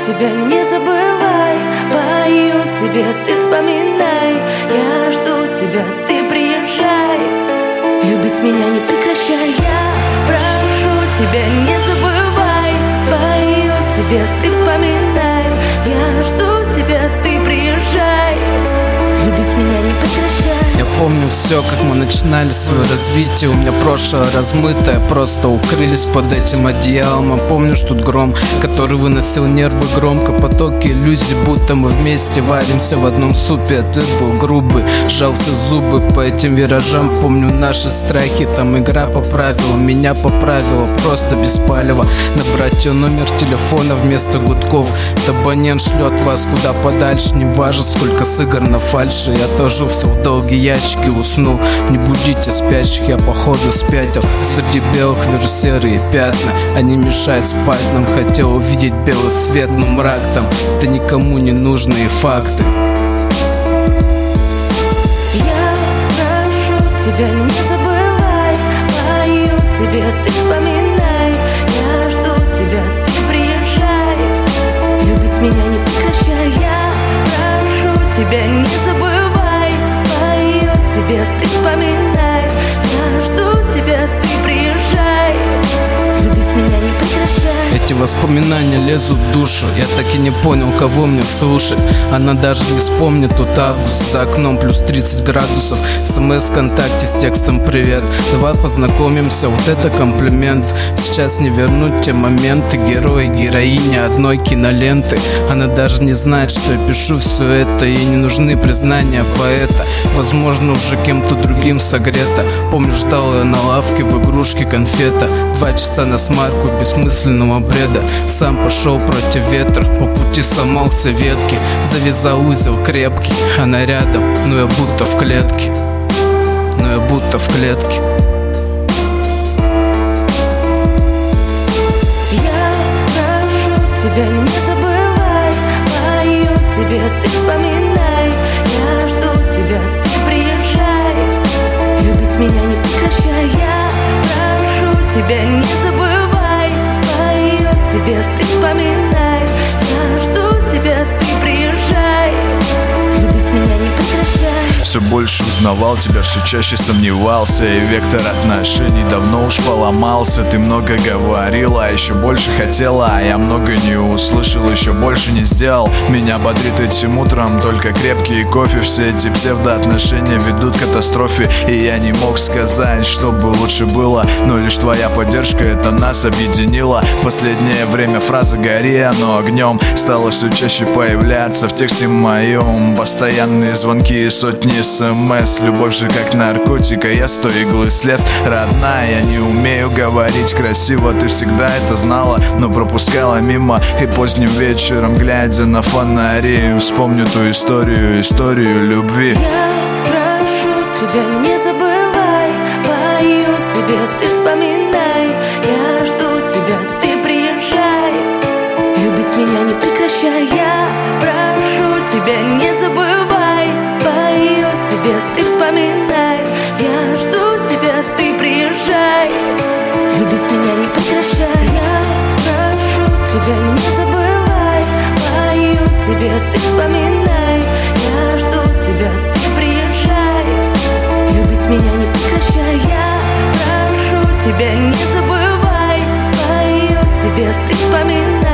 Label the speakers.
Speaker 1: тебя, не забывай. Пою тебе, ты вспоминай. Я жду тебя, ты приезжай. Любить меня не прекращай. Я прошу тебя, не забывай. Пою тебе, ты вспоминай. Я жду тебя, ты приезжай. Любить меня не прекращай.
Speaker 2: Я помню все, как мы начинали свое развитие. У меня прошлое размытое, просто укрылись под этим одеялом. А помнишь тут гром, который выносил нервы громко. Потоки иллюзий, будто мы вместе варимся в одном супе. А ты был грубый, сжал все зубы по этим виражам. Помню наши страхи, там игра поправила, меня поправила, просто без палева. Набрать ее номер телефона вместо гудков. Это абонент шлет вас куда подальше. Не важно, сколько сыграно фальши. Я тоже все в долгие ящики уснул. Не будите спящих, я походу спятил. Среди белых вижу серые пятна. Они мешают спать нам. Хотел увидеть белый свет, но мрак там. Это никому не нужные факты.
Speaker 1: Я прошу тебя, не забывай. Пою тебе, ты вспоминай. Я жду тебя, ты приезжай. Любить меня не прекращай. Я прошу тебя, не забывай. Пою тебе, ты вспоминай. Я жду тебя, ты приезжай. Любить меня не прекращай.
Speaker 2: Эти воспоминания лезут в душу. Я так и не понял, кого мне слушать. Она даже не вспомнит тот август. За окном плюс 30 градусов. СМС ВКонтакте с текстом «Привет, давай познакомимся». Вот это комплимент. Сейчас не вернуть те моменты. Герой, героиня одной киноленты. Она даже не знает, что я пишу все это. Ей не нужны признания поэта. Возможно, уже кем-то другим согрета. Помню, ждал ее на лавке в игрушке конфета. 2 часа на смарку бессмысленного бреда. Сам пошел против ветра, по пути сломался ветки. Завязал узел крепкий, она рядом, но я будто в клетке. Но я будто в клетке.
Speaker 1: Я прошу тебя, не забывай. Пою тебе, ты вспоминай. Я жду тебя, ты приезжай. Любить меня не прекращай. Я прошу тебя, не забывай. Пою тебе, ты вспоминай. Я жду тебя, ты приезжай. Любить меня не прекращай.
Speaker 3: Все больше узнавал тебя, все чаще сомневался. И вектор отношений давно уж поломался. Ты много говорила, а еще больше хотела. А я много не услышал, еще больше не сделал. Меня бодрит этим утром только крепкий кофе. Все эти псевдоотношения ведут к катастрофе. И я не мог сказать, что бы лучше было. Но лишь твоя поддержка, это нас объединила. В последнее время фраза «гори оно огнем» стала все чаще появляться в тексте моем. Постоянные звонки и сотни СМС. Любовь же как наркотик, а я с той иглы слез. Родная, я не умею говорить красиво. Ты всегда это знала, но пропускала мимо. И поздним вечером, глядя на фонари, вспомню ту историю, историю любви.
Speaker 1: Я прошу тебя, не забывай. Пою тебе, ты вспоминай. Я жду тебя, ты приезжай. Любить меня не прекращай. Я прошу тебя, не забывай. Пою тебе, ты вспоминай. Я жду тебя, ты приезжай. Любить меня не прекращай. Я прошу тебя, не забывай. Пою тебе, ты вспоминай. Я жду тебя, ты приезжай. Любить меня не прекращай. Я прошу тебя, не забывай. Пою тебе, ты вспоминай.